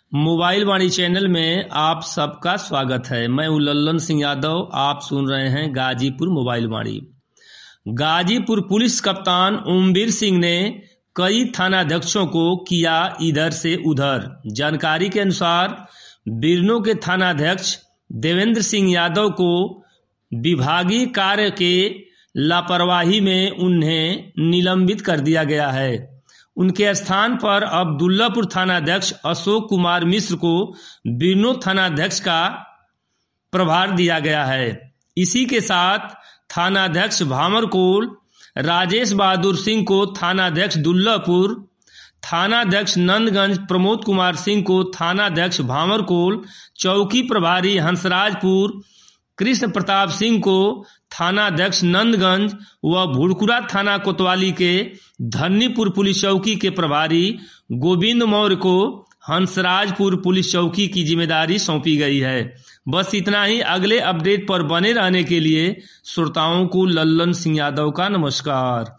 Mobile वाणी channel में आप सबका स्वागत है। मैं हूं लल्लन सिंह यादव। आप सुन रहे हैं गाजीपुर मोबाइल वाणी। गाजीपुर पुलिस कप्तान ओमवीर सिंह ने कई थानाध्यक्षों को किया इधर से उधर। जानकारी के अनुसार बिरनों के थानाध्यक्ष देवेंद्र सिंह यादव को विभागीय कार्य के लापरवाही में उन्हें निलंबित कर दिया गया है। उनके स्थान पर अब दुल्लापुर थानाध्यक्ष अशोक कुमार मिश्र को बिरनों थानाध्यक्ष का प्रभार दिया गया है। इसी के साथ थानाध्यक्ष भामरकोल राजेश बहादुर सिंह को थानाध्यक्ष दुल्लापुर, थानाध्यक्ष नंदगंज प्रमोद कुमार सिंह को थानाध्यक्ष भामरकोल, चौकी प्रभारी हंसराजपुर कृष्ण प्रताप सिंह को थानाध्यक्ष नंदगंज व भुड़कुरा थाना कोतवाली के धन्नीपुर पुलिस चौकी के प्रभारी गोविंद मौर्य को हंसराजपुर पुलिस चौकी की जिम्मेदारी सौंपी गई है। बस इतना ही। अगले अपडेट पर बने रहने के लिए श्रोताओं को लल्लन सिंह यादव का नमस्कार।